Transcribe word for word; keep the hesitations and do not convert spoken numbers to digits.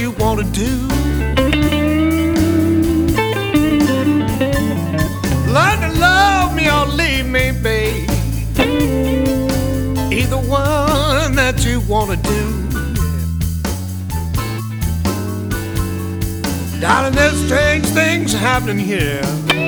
you wanna do. Learn to love me or leave me, babe. Either one that you wanna do. Darling, there's strange things happening here.